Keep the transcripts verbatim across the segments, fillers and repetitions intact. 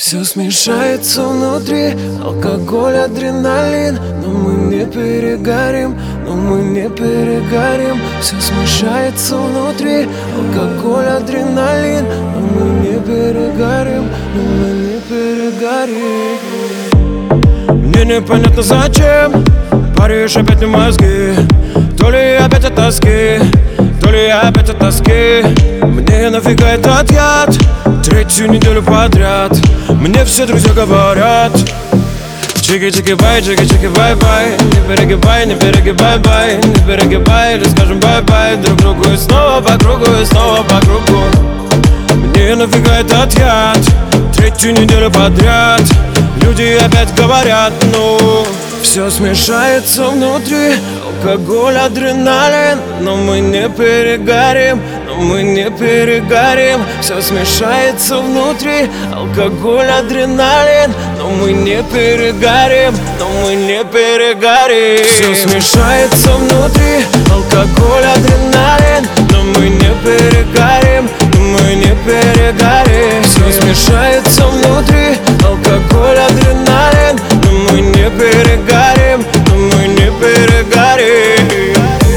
Все смешается внутри, алкоголь, адреналин. Но мы не перегорим, но мы не перегорим. Все смешается внутри, алкоголь, адреналин. Но мы не перегорим, но мы не перегорим. Мне непонятно зачем паришь опять мне мозги. То ли опять от тоски, то ли опять от тоски. Мне нафига этот яд третью неделю подряд. Мне все друзья говорят: чики-чики-бай, чики-чики-бай-бай. Не перегибай, не перегибай-бай, не перегибай, или скажем бай-бай друг другу. И снова по кругу, и снова по кругу. Мне нафига этот яд третью неделю подряд. Люди опять говорят, ну все смешается внутри, алкоголь, адреналин. Но мы не перегорим, но мы не перегорим. Все смешается внутри, алкоголь, адреналин. Но мы не перегорим, но мы не перегорим. Все смешается внутри, алкоголь, адреналин. Но мы не перегорим, но мы не перегорим. Все смешается внутри, алкоголь, адреналин. Но мы не перегорим, но мы не перегорим.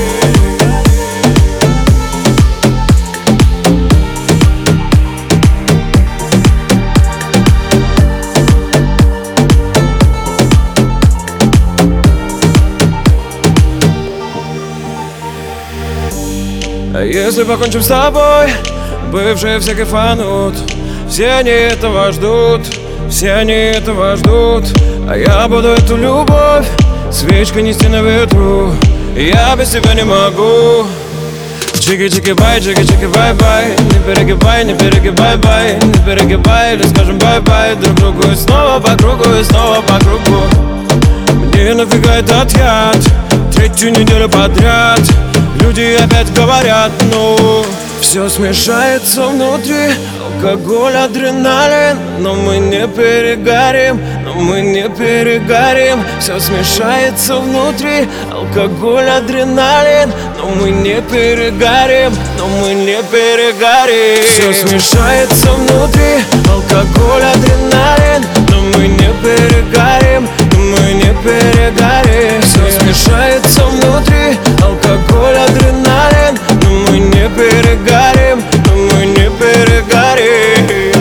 А если покончим с тобой, бывшие все кайфанут. Все они этого ждут, все они этого ждут. А я буду эту любовь свечкой нести на ветру. Я без тебя не могу. Чики-чики-бай, чики-чики-бай-бай. Не перегибай, не перегибай-бай, не перегибай, или скажем бай-бай друг другу. И снова по кругу, и снова по кругу. Мне нафига этот яд третью неделю подряд. Люди опять говорят, ну все смешается внутри, алкоголь, адреналин. Но мы не перегорим, но мы не перегорим. Все смешается внутри, алкоголь, адреналин. Но мы не перегорим, но мы не перегорим. Все смешается внутри, алкоголь, адреналин. Но мы не перегорим, но мы не перегорим. Все смешается внутри, алкоголь, адреналин. Но мы не перегорим, но мы не перегорим.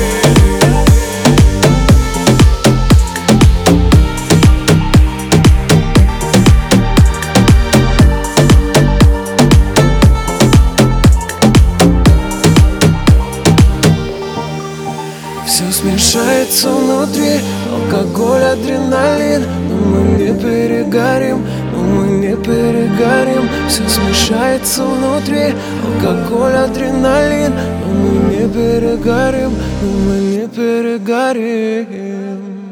Все смешается внутри, алкоголь, адреналин. Но мы не перегорим, но мы не перегорим. Все смешается внутри, алкоголь, адреналин. Но мы не перегорим, но мы не перегорим.